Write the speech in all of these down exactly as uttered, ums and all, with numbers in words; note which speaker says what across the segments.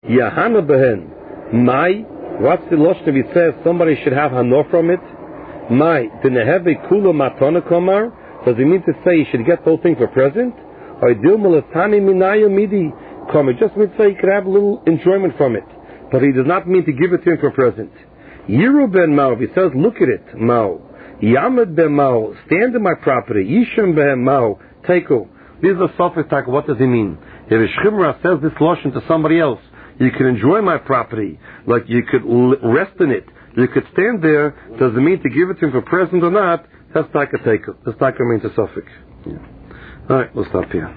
Speaker 1: Yahana behen. My, what's the loshon if it says somebody should have hano from it? My, dineheve kula matana komar. Does it mean to say you should get those things for present? Or dil malatani minayo midi komar? Just means to say you could have a little enjoyment from it. But he does not mean to give it to him for present. Yiru ben Mao, if he says, look at it, Mao. Yamad ben Mao, stand in my property. Yisham ben Mao, teiko. This is a suffix talk. What does he mean? If a Shchimra says this loshon to somebody else, you can enjoy my property, like you could rest in it, you could stand there, does it mean to give it to him for present or not? That's like a teiko. This taka means a suffix. Yeah. Alright, we'll stop here.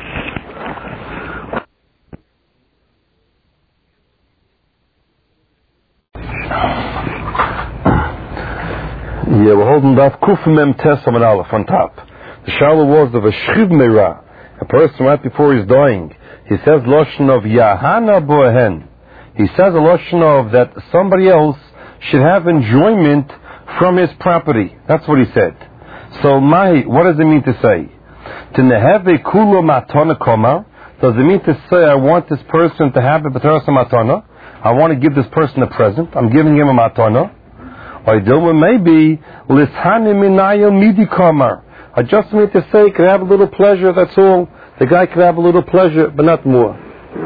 Speaker 1: Yeah, we're holding that Kuf Mem Tes Amud Aleph on top. The Shala was of a Shchiv Meira, a person right before he's dying. He says Lashon of Yahana Bohen. He says a Lashon of that somebody else should have enjoyment from his property. That's what he said. So, Mahi, what does it mean to say? To Neheve Kulo Matana Koma, does it mean to say I want this person to have a B'teras Matana? I want to give this person a present. I'm giving him a Matana. Or maybe Lishani Minayo Midi Kamar. I just mean to say, could have a little pleasure, that's all. The guy could have a little pleasure, but not more.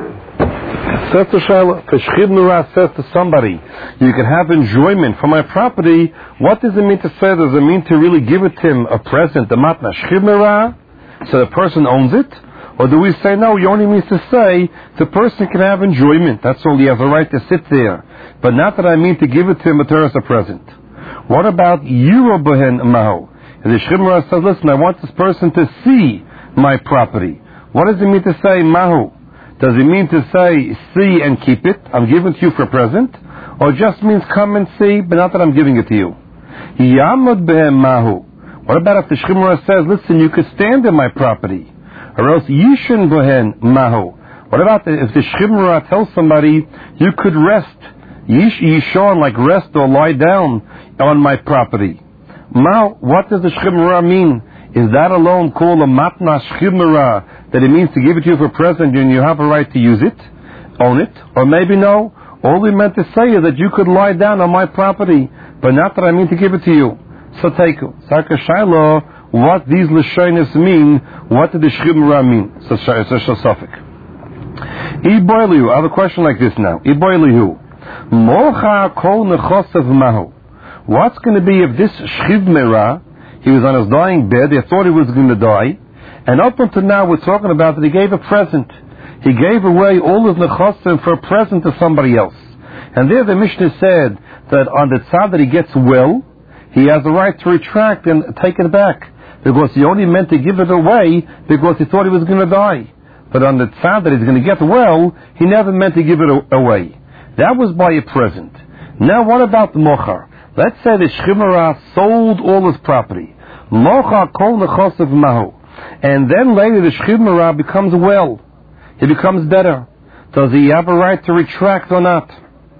Speaker 1: Says to Shaila, Kashchib Nura says to somebody, you can have enjoyment from my property. What does it mean to say? Does it mean to really give it to him a present, the matna Shchib Nura, so the person owns it? Or do we say, no, he only means to say, the person can have enjoyment. That's all, he has a right to sit there. But not that I mean to give it to him as a present. What about Yerobohen Maho? And the Shchimra says, listen, I want this person to see my property. What does it mean to say Mahu? Does it mean to say see and keep it? I'm giving it to you for a present? Or it just means come and see, but not that I'm giving it to you? Yamad behem Mahu. What about if the Shchimra says, listen, you could stand in my property? Or else Yishin behen Mahu. What about if the Shchimra tells somebody, you could rest, Yish Yishon, like rest or lie down on my property? Now, what does the Shchimra mean? Is that alone called a matna Shchimra, that it means to give it to you for a present and you have a right to use it, own it? Or maybe no, all we meant to say is that you could lie down on my property, but not that I mean to give it to you. So take it. Saka Shaila, what these Lashonis mean, what did the Shchimra mean? So it's a Shasafik. Iboilihu, I have a question like this now. Iboilihu. Mocha kol nechosav mahu. What's going to be if this Shchiv Meira, he was on his dying bed, they thought he was going to die, and up until now we're talking about that he gave a present. He gave away all his nechosim for a present to somebody else. And there the Mishnah said that on the tzad that he gets well, he has the right to retract and take it back, because he only meant to give it away because he thought he was going to die. But on the tzad that he's going to get well, he never meant to give it away. That was by a present. Now what about the mochar? Let's say the Shchimra sold all his property. Mocha kol nechosav mahu. And then later the Shchimra becomes well. He becomes better. Does he have a right to retract or not?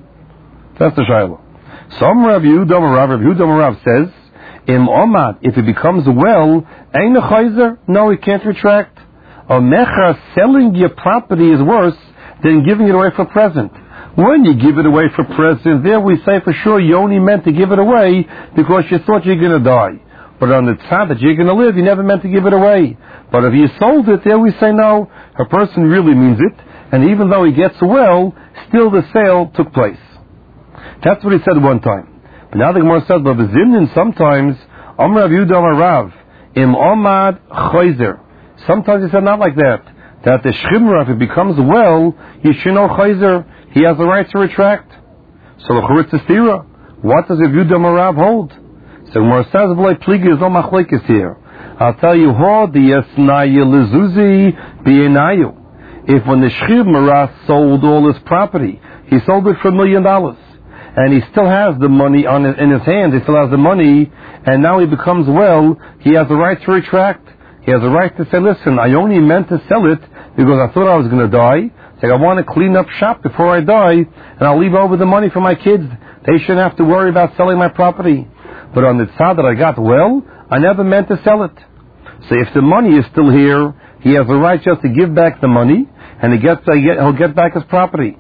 Speaker 1: That's the Shiloh. Some Rav Yehuda Rav Rav Yehuda Rav says, Im Omad, if he becomes well, ain't a chayzer? No, he can't retract. A mecha, selling your property is worse than giving it away for present. When you give it away for present, there we say for sure you only meant to give it away because you thought you're going to die. But on the time that you're going to live, you never meant to give it away. But if you sold it, there we say no, a person really means it, and even though he gets well, still the sale took place. That's what he said one time. But now the Gemara says, but the Zimnin sometimes, Amr Rav Yehuda Rav, Im Omad Chayzer. Sometimes he said not like that. That the Shchimra, if it becomes well, Yishino Chayzer, he has the right to retract. So the Churitz Estira, what does Rav Yehuda Rav hold? So Gemara says, "V'lei pligi is no machlekes here." I'll tell you, ho diyasnayu lezuzi b'yenayu. If when the Shchimra sold all his property, he sold it for a million dollars, and he still has the money on his, in his hand, he still has the money, and now he becomes well, he has the right to retract. He has the right to say, listen, I only meant to sell it because I thought I was going to die. Like, I want to clean up shop before I die, and I'll leave over the money for my kids. They shouldn't have to worry about selling my property. But on the tzad that I got well, I never meant to sell it. So if the money is still here, he has the right just to give back the money, and he gets, he'll get back his property.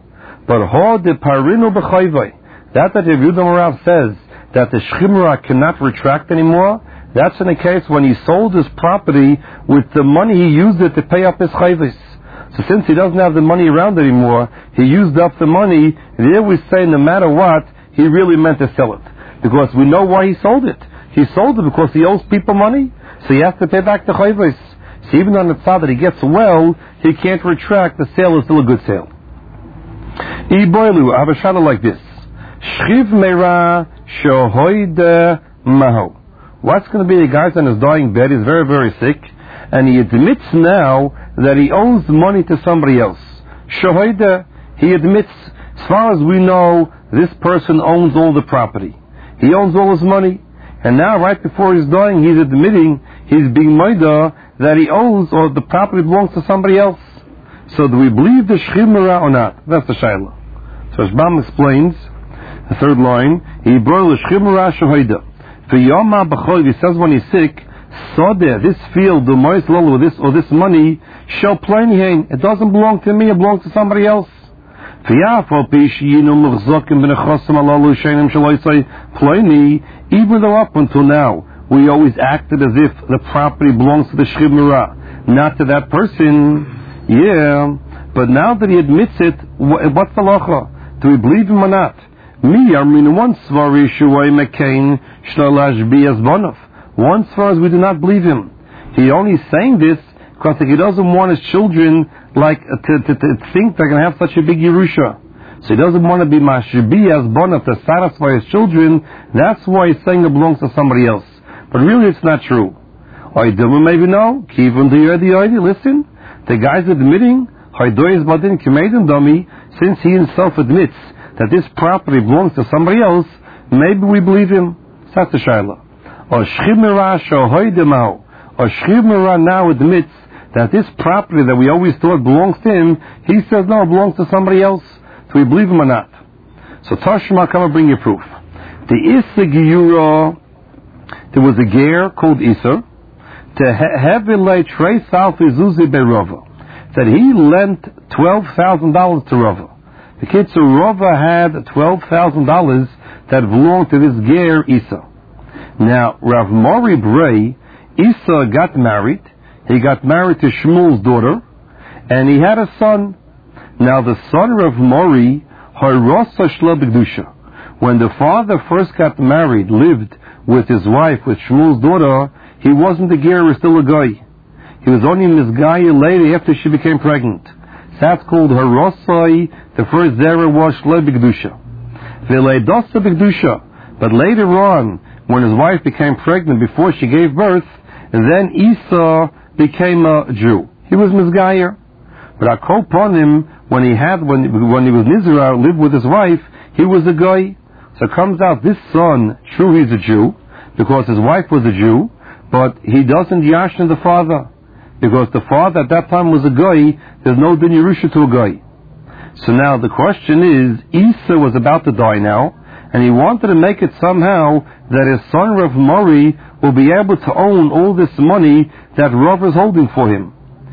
Speaker 1: But ho de parinu b'chayvay, that that Rabbi Yehuda Rav says that the shchimra cannot retract anymore, that's in the case when he sold his property with the money he used it to pay up his chayvus. So since he doesn't have the money around anymore, he used up the money, and here we say no matter what, he really meant to sell it. Because we know why he sold it. He sold it because he owes people money, so he has to pay back the chayvus. So even on the side that he gets well, he can't retract, the sale is still a good sale. Iboilu, I have a shadow like this. Shchiv meira shohoide maho. What's going to be the guy's on his dying bed, he's very, very sick, and he admits now that he owes money to somebody else. Shohoide, he admits, as far as we know, this person owns all the property. He owns all his money. And now, right before he's dying, he's admitting, he's being maida, that he owes, or the property belongs to somebody else. So do we believe the shchiv meira or not? That's the shayla. So Rashbam explains, the third line, he brought the shchiv meira shohoide. He says when he's sick, Sodeh, this field, the moist lol, or this or this money, shall plain it doesn't belong to me, it belongs to somebody else. Even though up until now we always acted as if the property belongs to the shchiv meira, not to that person, yeah, but now that he admits it, what's the lacha? Do we believe him or not? Me, I mean, one svar Yeshuai McCain, Shnalash Bias One svar is we do not believe him. He only saying this because he doesn't want his children like to, to, to think they're going to have such a big Yerusha. So he doesn't want to be Mashbi as Bonav to satisfy his children. That's why he's saying it belongs to somebody else. But really it's not true. Or maybe no. Kivun the Listen, the guy's admitting, since he himself admits that this property belongs to somebody else, maybe we believe him. That's the shayla. Or shchiv meira shohoide, or shchiv meira now admits that this property that we always thought belongs to him, he says no, it belongs to somebody else. Do we believe him or not? So Tashma, come and bring your proof. The Issa Giyura, there was a ger called Issa, to Hevilei Trei Salfi Zuzi Berova, that he lent twelve thousand dollars to Rava. The kids of Rava had twelve thousand dollars that belonged to this ger Issa. Now, Rav Mori Bray, Issa got married. He got married to Shmuel's daughter, and he had a son. Now, the son Rav Mori, Harosa Shla B'Kedusha, when the father first got married, lived with his wife, with Shmuel's daughter, he wasn't a ger, he was still a guy. He was only Mizgaya later after she became pregnant. So that's called Harosai. The first zera was Shla B'Kedusha. V'leidosa B'Kedusha. But later on, when his wife became pregnant before she gave birth, then Esau became a Jew. He was Mizgaya. But upon him, when he had, when, when he was Nizra, lived with his wife, he was a guy. So it comes out this son, true he's a Jew, because his wife was a Jew, but he doesn't yashin the father. Because the father at that time was a guy, there's no din Yerusha to a guy. So now the question is, Isa was about to die now, and he wanted to make it somehow that his son Rav Mori will be able to own all this money that Rav is holding for him.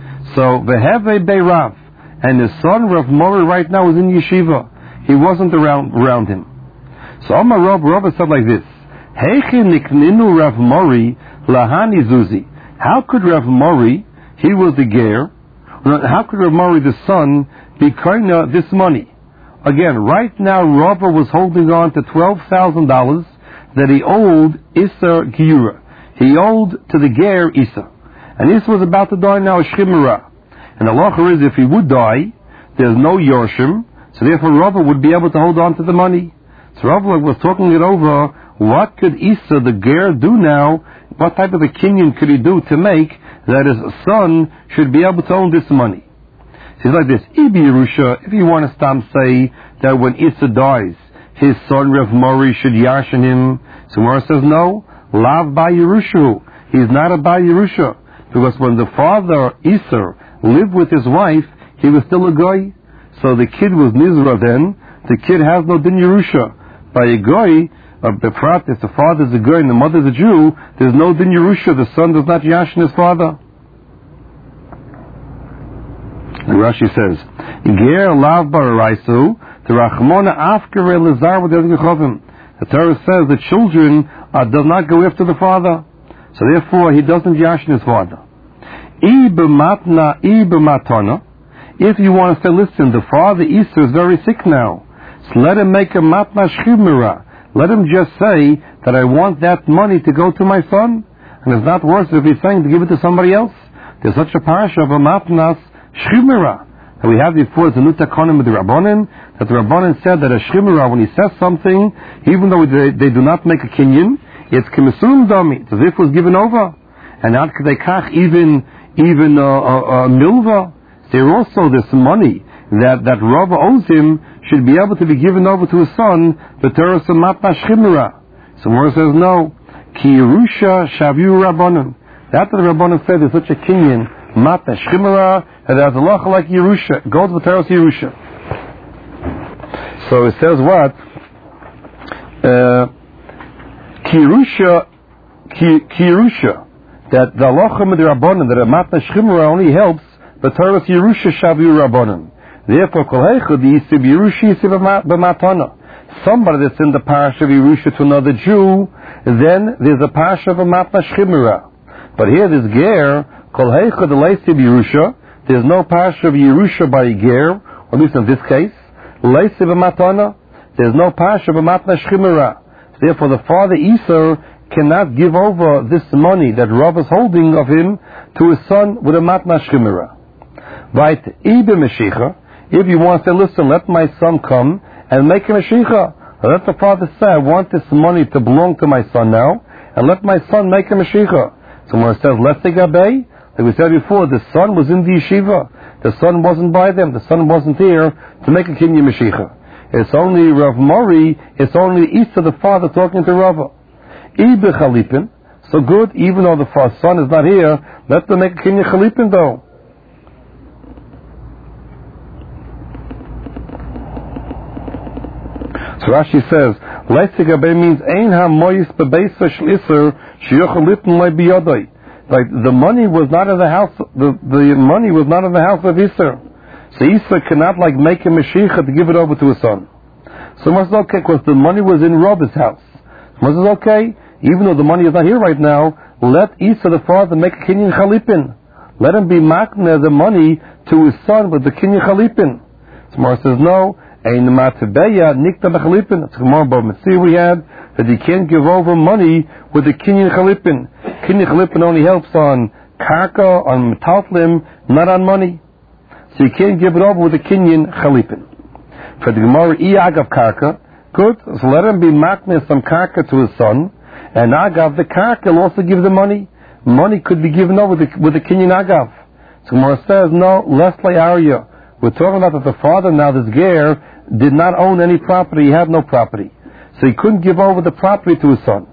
Speaker 1: So Veheve Bei Rav, and his son Rav Mori right now is in yeshiva. He wasn't around around him. So Amar Rav, Rav said like this: Heichi nikninu Rav Mori lahani zuzi. How could Rav Mori, he was the ger, how could Rav Mori the son be carrying this money? Again, right now Rava was holding on to twelve thousand dollars that he owed Issa Giyura. He owed to the ger Issa. And Issa was about to die now, shchiv meira. And the halacha is, if he would die, there's no Yorshim, so therefore Rava would be able to hold on to the money. So Rava was talking it over, what could Issa, the ger, do now? What type of a kinyan could he do to make that his son should be able to own this money? So he's like this, Ibi Yerusha, if you want to stop say that when Issa dies, his son Rav Mori should yashin him, so Mora says no, Lav Ba Yerusha, he's not a Ba Yerusha, because when the father, Issa, lived with his wife, he was still a guy, so the kid was Nizra then, the kid has no din Yerusha. By a guy, the prat, if the father's a guy and the mother's a Jew, there's no din Yerusha, the son does not yashin his father. And Rashi says, Ger lav baraisu, The Rachmona Afkare Lazar with the Gechovim. The Torah says that children uh, does not go after the father. So therefore he doesn't yashin his father. If you want to say, listen, the father Easter is very sick now, so let him make a matna shchimera. Let him just say that I want that money to go to my son. And it's not worse if he's saying to give it to somebody else. There's such a parasha of a matnas shchimera that we have before. It's a nutakonim with the Rabbanan, that the Rabbanan said that a shchimera, when he says something, even though they, they do not make a kinyan, it's kimisum dami. It's as if it was given over. And not kach even even a uh, uh, uh, milva. There also this money that that Rava owes him should be able to be given over to his son. The Torah says matna shchimera. So Mora says no. Ki Yerusha shavu rabbanon. That the Rabbanon said is such a kinyan matna shchimera and there's a lacha like Yerusha. Go to the Torah Yerusha. So it says what? Ki Yerusha, ki Yerusha. That the halacha midrabanan, that a matna shchimera only helps the Torah Yerusha shavu rabbanan. Therefore, kol heichad yisib Yerusha yisib b'matana. Somebody that's in the parasha of Yerusha to another Jew, then there's a parasha of a matna shchimera. But here, this ger kol heichad leisib Yerusha. There's no parasha of Yerusha by a ger, or at least in this case, leisib b'matana. There's no parasha of a matna shchimera. Therefore, the father Esau cannot give over this money that Rav is holding of him to his son with a matna shchimera. Right? Ibe meshicha. If you want to say, listen, let my son come and make a meshicha. Let the father say, I want this money to belong to my son now, and let my son make a meshicha. Someone says, let's take a bay. Like we said before, the son was in the yeshiva. The son wasn't by them. The son wasn't here to make a kinyan meshicha. It's only Rav Mori, it's only Isa, the father, talking to Rava. Ibe chalipin. So good, even though the son is not here, let them make a kinyan chalipin though. So Rashi says, Leisigabe means Ein ha-moyis bebeisa sh'isser she'yochel lipn lei biyodai. Like the money was not in the house. The, the money was not in the house of Isser. So Isser cannot like make a meshicha to give it over to his son. So it was okay because the money was in Rob's house. So it was okay, even though the money is not here right now. Let Isser the father make a kinyan chalipin. Let him be makna the money to his son with the kinyan chalipin. So Mara says no. Ein matabeya nikta b'chalipin. It's more about Mitzvah we had that you can't give over money with the kinyan chalipin. Kinyan chalipin only helps on karka, on metaltlim, not on money. So you can't give it over with the kinyan chalipin. For the Gemara, i'agav karka, good. So let him be makna some karka to his son, and agav the karka will also give the money. Money could be given over with the, with the kinyan agav. So Gemara says no, less like Arya. We're talking about that the father now, this ger, did not own any property. He had no property, so he couldn't give over the property to his son.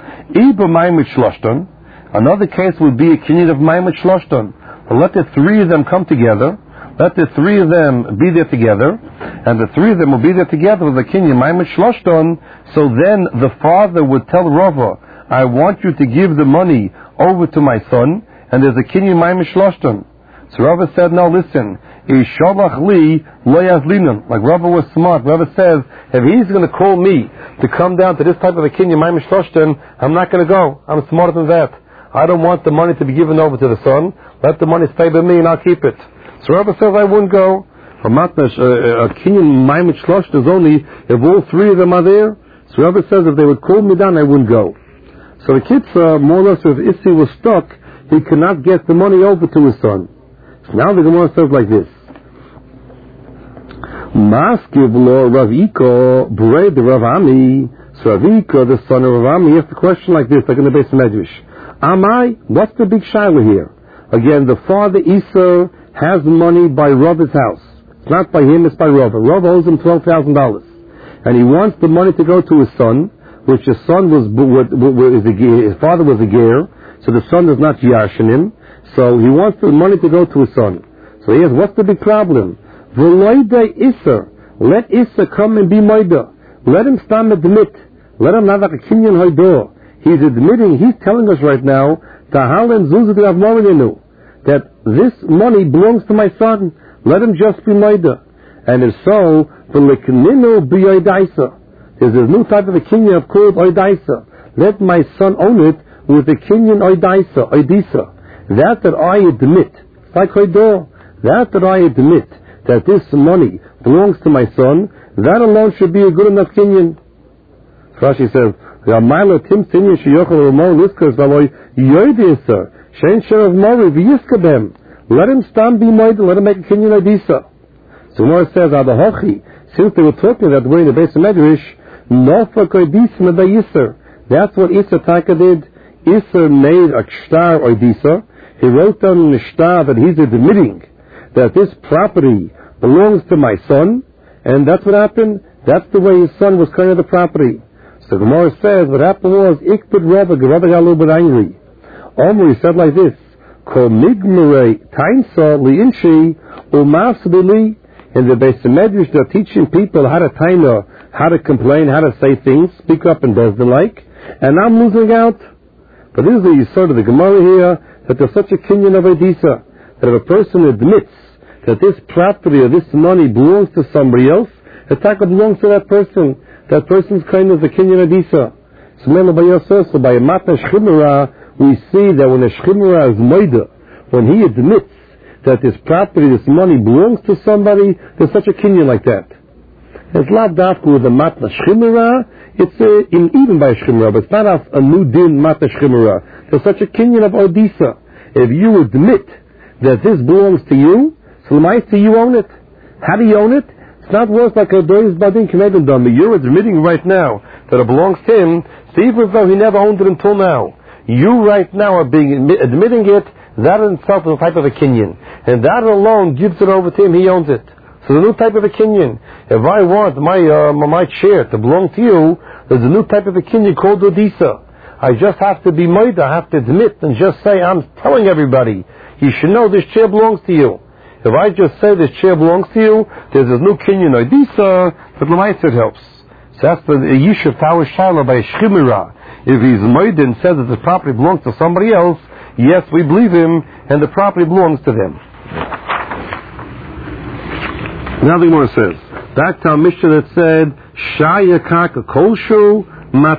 Speaker 1: Another case would be a kinyan of Maimet Shloshton. Well, let the three of them come together. Let the three of them be there together, and the three of them will be there together with the kinyan Maimet Shloshton. So then the father would tell Rava, I want you to give the money over to my son, and there's a kinyan Maimet Shloshton. So Rava said, no, listen, Ishalach li lo yazlinan. Like Rava was smart. Rava says, if he's going to call me to come down to this type of a kinyan Maimet Shloshton, I'm not going to go. I'm smarter than that. I don't want the money to be given over to the son. Let the money stay with me and I'll keep it. So Rava says, I wouldn't go. A kinyan Maimet Shloshton is only if all three of them are there. So Rava says, if they would call me down, I wouldn't go. So the kids, uh, more or less, if Issi was stuck, he cannot get the money over to his son. Now the Gemara says like this: Maskiv lo Rav Iko b'rei the Rav Ami. So Rav Iko, the son of Rav Ami, he has the question like this, like in the base of Medrash. Amai, what's the big shaila here? Again, the father Esau has money by Rav's house. It's not by him; it's by Rav. Rav owes him twelve thousand dollars, and he wants the money to go to his son, which his son was, his father was a ger, so the son is not yashin him. So he wants the money to go to his son. So he asks, what's the big problem? V'loidei Issa. Let Issa come and be moida. Let him stand admit. Let him have like a kinyan hoido. He's admitting, he's telling us right now, that this money belongs to my son. Let him just be moida. And if so,
Speaker 2: V'lekninu b'yodaisa. There's a new type of a kinyan called oidaisa. Let my son own it with the kinyan oidaisa, oidisa. That that I admit, it's like hoidor, that that I admit that this money belongs to my son, that alone should be a good enough kinyan. Rashi says, "Ramaila tim tinyan sheyochel ramon iskas v'aloy yoidisa shein sherav mori v'yiskabem." Let him stand be moed, let him make a kinyan oidisa. So Gemara says, "Adahochi." Since they were talking that way in the base of Medrash, nofak oidisa meday Yisr. That's what Isser Taka did. Isser made a shtar oidisa. He wrote down in the shtar that he's admitting that this property belongs to my son, and that's what happened. That's the way his son was kind of the property. So Gemara says what happened was Ikbid Rabba, Rabba got a little bit angry. Omri said like this: Kol migmere tainsa liinshi umafsabili. In the Beis Medrash, they're teaching people how to taina, how to complain, how to say things, speak up and does the like, and I'm losing out. But this is the sort of the Gemara here, that there's such a kinyan of Edisa, that if a person admits that this property or this money belongs to somebody else, the taka belongs to that person. That person's kind of the kinyan Edisa. So by a matna shchimera, we see that when a shchimera is moida, when he admits that this property, this money belongs to somebody, there's such a kinyan like that. It's not dafku with a matna shchimera, it's a, in, even by shchimera, but it's not a, a new din matna shchimera. There's such a kinyan of Odisa. If you admit that this belongs to you, so the you own it. How do you own it? It's not worth like a dois badin k'neged dam. You're admitting right now that it belongs to him, so even though he never owned it until now, you right now are being admi- admitting it. That in itself is a type of a kinyan, and that alone gives it over to him. He owns it. So the new type of a kinyan. If I want my uh, my chair to belong to you, there's a new type of a kinyan called Odisa. I just have to be moida. I have to admit and just say, I'm telling everybody, you should know this chair belongs to you. If I just say this chair belongs to you, there's a new kinyan Odisa, but Lamaitz it helps. So that's the Yishuv Tower Shiloh by Shchimera. If he's moida and says that the property belongs to somebody else, yes, we believe him, and the property belongs to them. Now the Gemara says, back to our Mishnah that said, Shaya Kaka Kolshu,